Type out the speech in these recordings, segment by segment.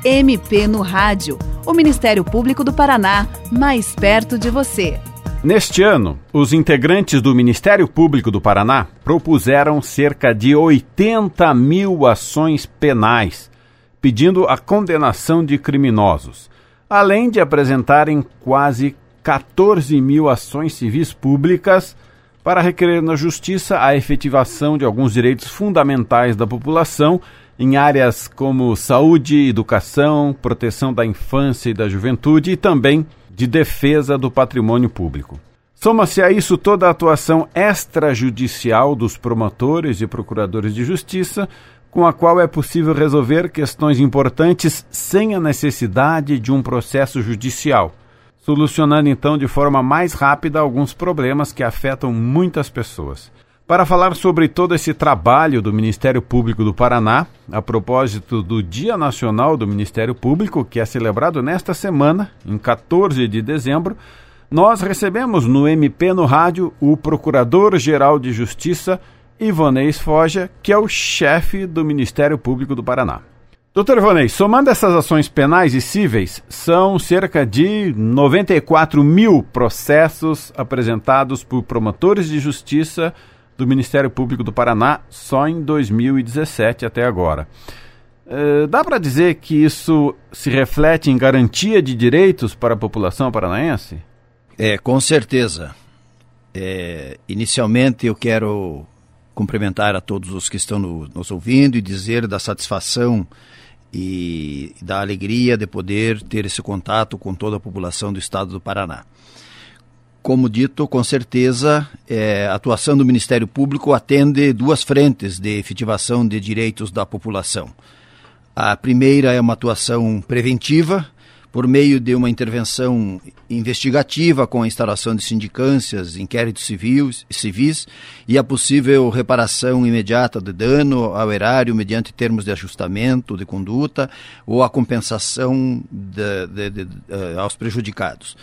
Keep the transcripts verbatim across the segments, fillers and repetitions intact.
M P no Rádio, o Ministério Público do Paraná, mais perto de você. Neste ano, os integrantes do Ministério Público do Paraná propuseram cerca de oitenta mil ações penais, pedindo a condenação de criminosos, além de apresentarem quase quatorze mil ações civis públicas para requerer na Justiça a efetivação de alguns direitos fundamentais da população em áreas como saúde, educação, proteção da infância e da juventude e também de defesa do patrimônio público. Soma-se a isso toda a atuação extrajudicial dos promotores e procuradores de justiça, com a qual é possível resolver questões importantes sem a necessidade de um processo judicial, solucionando então de forma mais rápida alguns problemas que afetam muitas pessoas. Para falar sobre todo esse trabalho do Ministério Público do Paraná, a propósito do Dia Nacional do Ministério Público, que é celebrado nesta semana, em quatorze de dezembro, nós recebemos no M P no Rádio o Procurador-Geral de Justiça, Ivonei Foja, que é o chefe do Ministério Público do Paraná. Doutor Ivonei, somando essas ações penais e cíveis, são cerca de noventa e quatro mil processos apresentados por promotores de justiça do Ministério Público do Paraná só em dois mil e dezessete até agora. Uh, dá para dizer que isso se reflete em garantia de direitos para a população paranaense? É, com certeza. É, inicialmente eu quero cumprimentar a todos os que estão no, nos ouvindo e dizer da satisfação e da alegria de poder ter esse contato com toda a população do estado do Paraná. Como dito, com certeza, é, a atuação do Ministério Público atende duas frentes de efetivação de direitos da população. A primeira é uma atuação preventiva, por meio de uma intervenção investigativa com a instalação de sindicâncias, inquéritos civis, civis e a possível reparação imediata de dano ao erário mediante termos de ajustamento de conduta ou a compensação de, de, de, de, aos prejudicados.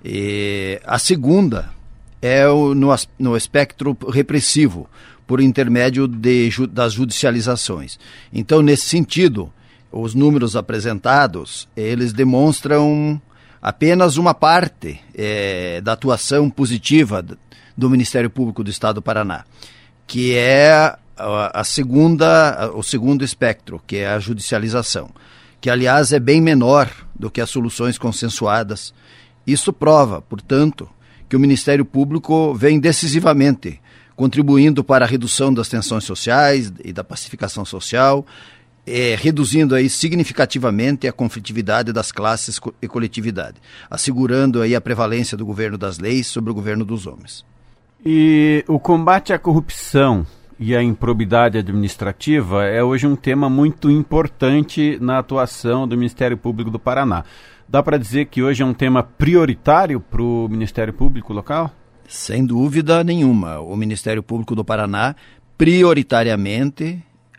E a segunda é o, no, no espectro repressivo, por intermédio de, das judicializações. Então, nesse sentido, os números apresentados, eles demonstram apenas uma parte é, da atuação positiva do Ministério Público do Estado do Paraná, que é a, a segunda, o segundo espectro, que é a judicialização, que, aliás, é bem menor do que as soluções consensuadas. Isso prova, portanto, que o Ministério Público vem decisivamente contribuindo para a redução das tensões sociais e da pacificação social, É, reduzindo aí significativamente a conflitividade das classes e coletividade, assegurando aí a prevalência do governo das leis sobre o governo dos homens. E o combate à corrupção e à improbidade administrativa é hoje um tema muito importante na atuação do Ministério Público do Paraná. Dá para dizer que hoje é um tema prioritário para o Ministério Público local? Sem dúvida nenhuma. O Ministério Público do Paraná prioritariamente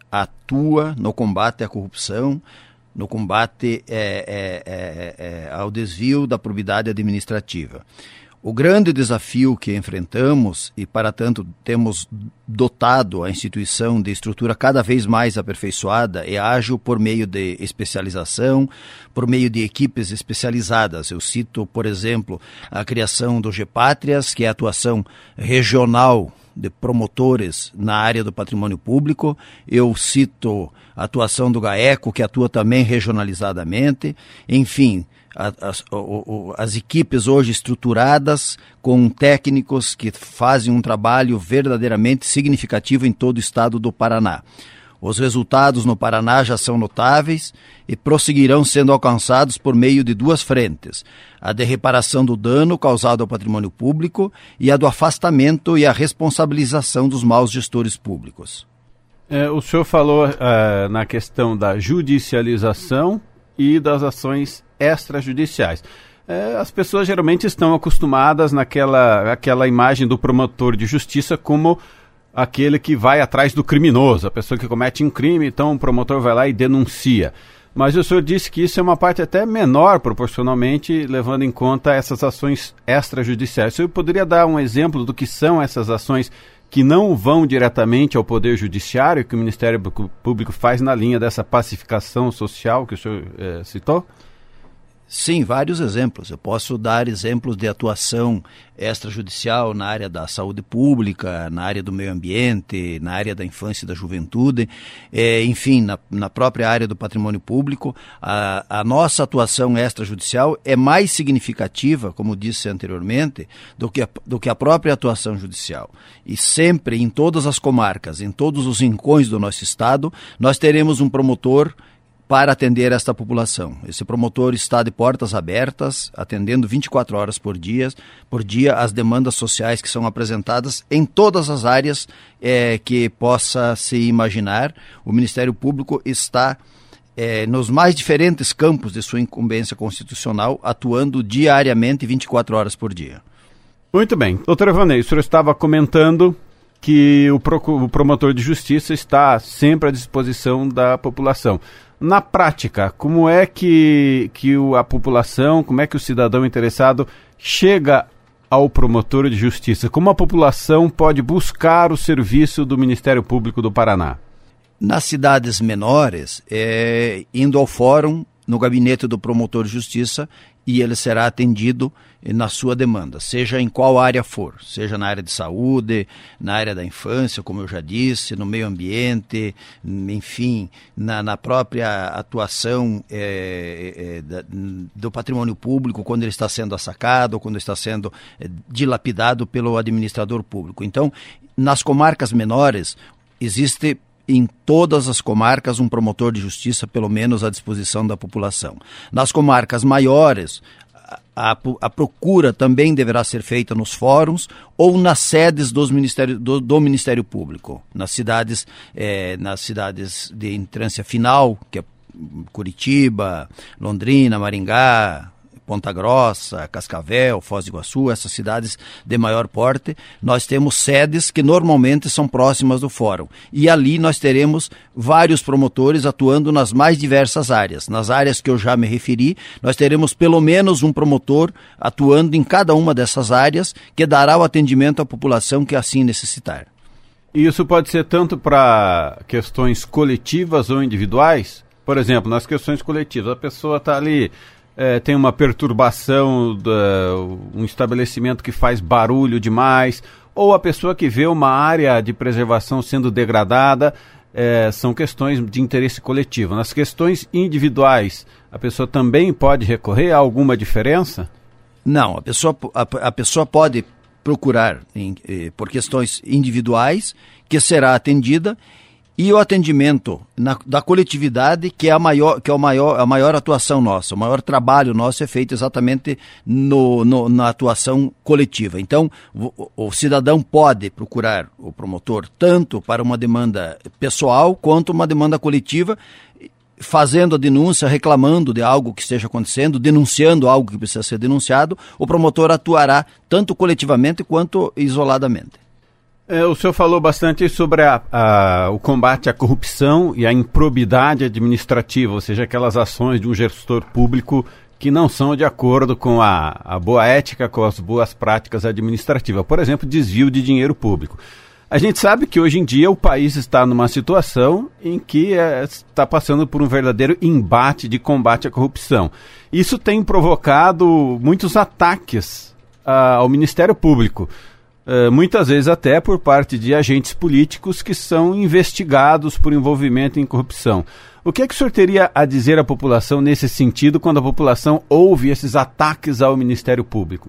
atua no combate à corrupção, no combate é, é, é, é, ao desvio da probidade administrativa. O grande desafio que enfrentamos, e para tanto temos dotado a instituição de estrutura cada vez mais aperfeiçoada e ágil por meio de especialização, por meio de equipes especializadas. Eu cito, por exemplo, a criação do Gepátrias, que é a atuação regional de promotores na área do patrimônio público. Eu cito a atuação do GAECO, que atua também regionalizadamente. Enfim, as, as equipes hoje estruturadas com técnicos que fazem um trabalho verdadeiramente significativo em todo o estado do Paraná. Os resultados no Paraná já são notáveis e prosseguirão sendo alcançados por meio de duas frentes: a de reparação do dano causado ao patrimônio público e a do afastamento e a responsabilização dos maus gestores públicos. É, o senhor falou uh, na questão da judicialização e das ações extrajudiciais. É, as pessoas geralmente estão acostumadas naquela aquela imagem do promotor de justiça como aquele que vai atrás do criminoso, a pessoa que comete um crime, então o promotor vai lá e denuncia. Mas o senhor disse que isso é uma parte até menor proporcionalmente, levando em conta essas ações extrajudiciais. O senhor poderia dar um exemplo do que são essas ações que não vão diretamente ao Poder Judiciário, que o Ministério Público faz na linha dessa pacificação social que o senhor eh, citou? Sim, vários exemplos. Eu posso dar exemplos de atuação extrajudicial na área da saúde pública, na área do meio ambiente, na área da infância e da juventude, é, enfim, na, na própria área do patrimônio público. A, a nossa atuação extrajudicial é mais significativa, como disse anteriormente, do que, a, do que a própria atuação judicial. E sempre, em todas as comarcas, em todos os rincões do nosso estado, nós teremos um promotor para atender esta população. Esse promotor está de portas abertas, atendendo vinte e quatro horas por dia, por dia as demandas sociais que são apresentadas em todas as áreas é, que possa se imaginar. O Ministério Público está é, nos mais diferentes campos de sua incumbência constitucional, atuando diariamente vinte e quatro horas por dia. Muito bem. Doutor Evandrei, o senhor estava comentando que o, pro, o promotor de justiça está sempre à disposição da população. Na prática, como é que, que o, a população, como é que o cidadão interessado chega ao promotor de justiça? Como a população pode buscar o serviço do Ministério Público do Paraná? Nas cidades menores, é, indo ao fórum, no gabinete do promotor de justiça, e ele será atendido na sua demanda, seja em qual área for, seja na área de saúde, na área da infância, como eu já disse, no meio ambiente, enfim, na, na própria atuação é, é, da, do patrimônio público, quando ele está sendo assacado, ou quando está sendo é, dilapidado pelo administrador público. Então, nas comarcas menores, existe em todas as comarcas um promotor de justiça, pelo menos à disposição da população. Nas comarcas maiores, a, a procura também deverá ser feita nos fóruns ou nas sedes dos ministério, do, do Ministério Público, nas cidades, é, nas cidades de entrância final, que é Curitiba, Londrina, Maringá, Ponta Grossa, Cascavel, Foz do Iguaçu, essas cidades de maior porte, nós temos sedes que normalmente são próximas do fórum. E ali nós teremos vários promotores atuando nas mais diversas áreas. Nas áreas que eu já me referi, nós teremos pelo menos um promotor atuando em cada uma dessas áreas que dará o atendimento à população que assim necessitar. E isso pode ser tanto para questões coletivas ou individuais? Por exemplo, nas questões coletivas, a pessoa está ali... É, tem uma perturbação, da, um estabelecimento que faz barulho demais, ou a pessoa que vê uma área de preservação sendo degradada, é, são questões de interesse coletivo. Nas questões individuais, a pessoa também pode recorrer a alguma diferença? Não, a pessoa, a, a pessoa pode procurar em, eh, por questões individuais, que será atendida, e o atendimento na, da coletividade, que é, a maior, que é o maior, a maior atuação nossa, o maior trabalho nosso é feito exatamente no, no, na atuação coletiva. Então, o, o cidadão pode procurar o promotor tanto para uma demanda pessoal quanto uma demanda coletiva, fazendo a denúncia, reclamando de algo que esteja acontecendo, denunciando algo que precisa ser denunciado. O promotor atuará tanto coletivamente quanto isoladamente. É, o senhor falou bastante sobre a, a, o combate à corrupção e à improbidade administrativa, ou seja, aquelas ações de um gestor público que não são de acordo com a, a boa ética, com as boas práticas administrativas. Por exemplo, desvio de dinheiro público. A gente sabe que hoje em dia o país está numa situação em que é, está passando por um verdadeiro embate de combate à corrupção. Isso tem provocado muitos ataques a, ao Ministério Público. Uh, muitas vezes até por parte de agentes políticos que são investigados por envolvimento em corrupção. O que é que o senhor teria a dizer à população nesse sentido quando a população ouve esses ataques ao Ministério Público?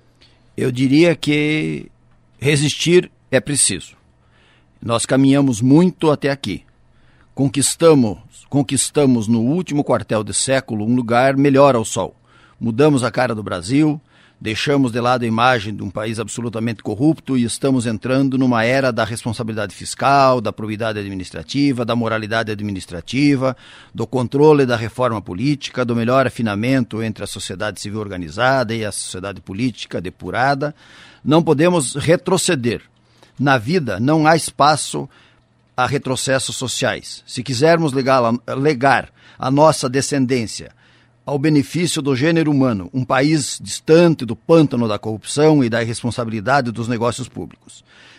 Eu diria que resistir é preciso. Nós caminhamos muito até aqui. Conquistamos, conquistamos no último quartel de século um lugar melhor ao sol. Mudamos a cara do Brasil, deixamos de lado a imagem de um país absolutamente corrupto e estamos entrando numa era da responsabilidade fiscal, da probidade administrativa, da moralidade administrativa, do controle da reforma política, do melhor afinamento entre a sociedade civil organizada e a sociedade política depurada. Não podemos retroceder. Na vida não há espaço a retrocessos sociais. Se quisermos legar, legar a nossa descendência ao benefício do gênero humano, um país distante do pântano da corrupção e da irresponsabilidade dos negócios públicos,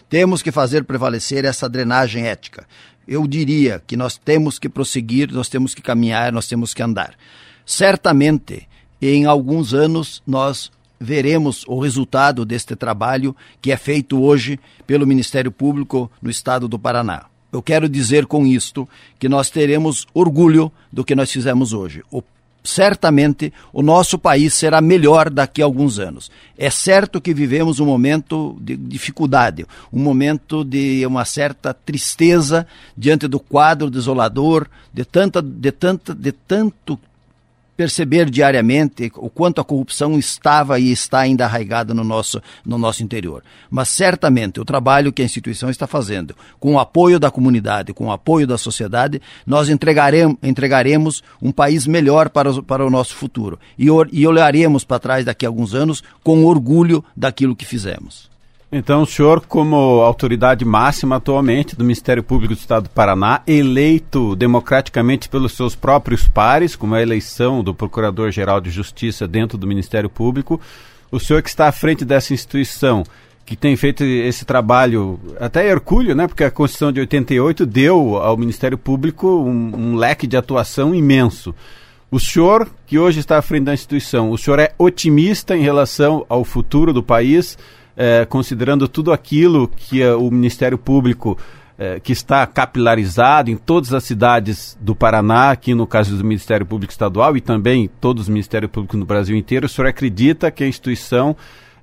Temos que fazer prevalecer essa drenagem ética. Eu diria que nós temos que prosseguir, nós temos que caminhar, nós temos que andar. Certamente, em alguns anos, nós veremos o resultado deste trabalho que é feito hoje pelo Ministério Público no Estado do Paraná. Eu quero dizer com isto que nós teremos orgulho do que nós fizemos hoje. O Certamente o nosso país será melhor daqui a alguns anos. É certo que vivemos um momento de dificuldade, um momento de uma certa tristeza diante do quadro desolador, de, tanta, de, tanta, de tanto perceber diariamente o quanto a corrupção estava e está ainda arraigada no nosso, no nosso interior. Mas certamente o trabalho que a instituição está fazendo, com o apoio da comunidade, com o apoio da sociedade, nós entregaremos, entregaremos um país melhor para o, para o nosso futuro. E, e olharemos para trás daqui a alguns anos com orgulho daquilo que fizemos. Então, o senhor, como autoridade máxima atualmente do Ministério Público do Estado do Paraná, eleito democraticamente pelos seus próprios pares, como a eleição do Procurador-Geral de Justiça dentro do Ministério Público, o senhor que está à frente dessa instituição, que tem feito esse trabalho até hercúleo, né? Porque a Constituição de oitenta e oito deu ao Ministério Público um, um leque de atuação imenso. O senhor, que hoje está à frente da instituição, o senhor é otimista em relação ao futuro do país, É, considerando tudo aquilo que é, o Ministério Público, é, que está capilarizado em todas as cidades do Paraná, aqui no caso do Ministério Público Estadual e também todos os Ministérios Públicos no Brasil inteiro, o senhor acredita que a instituição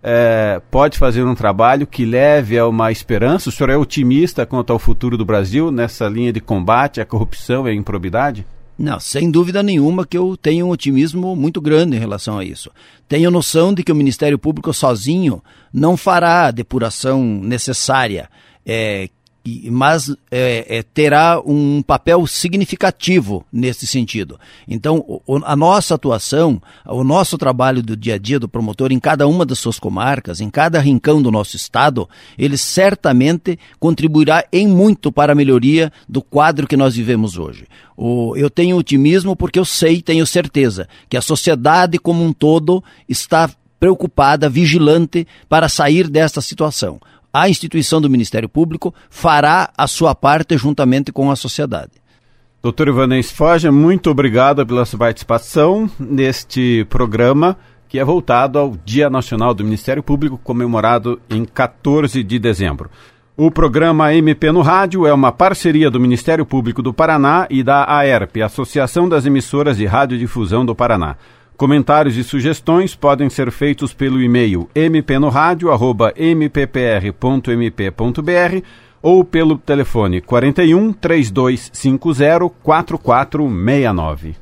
é, pode fazer um trabalho que leve a uma esperança? O senhor é otimista quanto ao futuro do Brasil nessa linha de combate à corrupção e à improbidade? Não, sem dúvida nenhuma que eu tenho um otimismo muito grande em relação a isso. Tenho noção de que o Ministério Público sozinho não fará a depuração necessária, é, mas é, é, terá um papel significativo nesse sentido. Então, o, a nossa atuação, o nosso trabalho do dia a dia do promotor em cada uma das suas comarcas, em cada rincão do nosso estado, ele certamente contribuirá em muito para a melhoria do quadro que nós vivemos hoje. O, eu tenho otimismo porque eu sei, tenho certeza, que a sociedade como um todo está preocupada, vigilante para sair desta situação. A instituição do Ministério Público fará a sua parte juntamente com a sociedade. doutor Ivanês Foggia, muito obrigado pela sua participação neste programa que é voltado ao Dia Nacional do Ministério Público, comemorado em quatorze de dezembro. O programa M P no Rádio é uma parceria do Ministério Público do Paraná e da AERP, Associação das Emissoras de Radiodifusão do Paraná. Comentários e sugestões podem ser feitos pelo e-mail m p no radio arroba m p p r ponto m p ponto b r ou pelo telefone quarenta e um, trinta e dois cinquenta, quarenta e quatro sessenta e nove.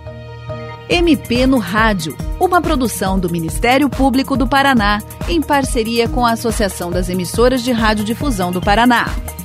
M P no Rádio, uma produção do Ministério Público do Paraná, em parceria com a Associação das Emissoras de Radiodifusão do Paraná.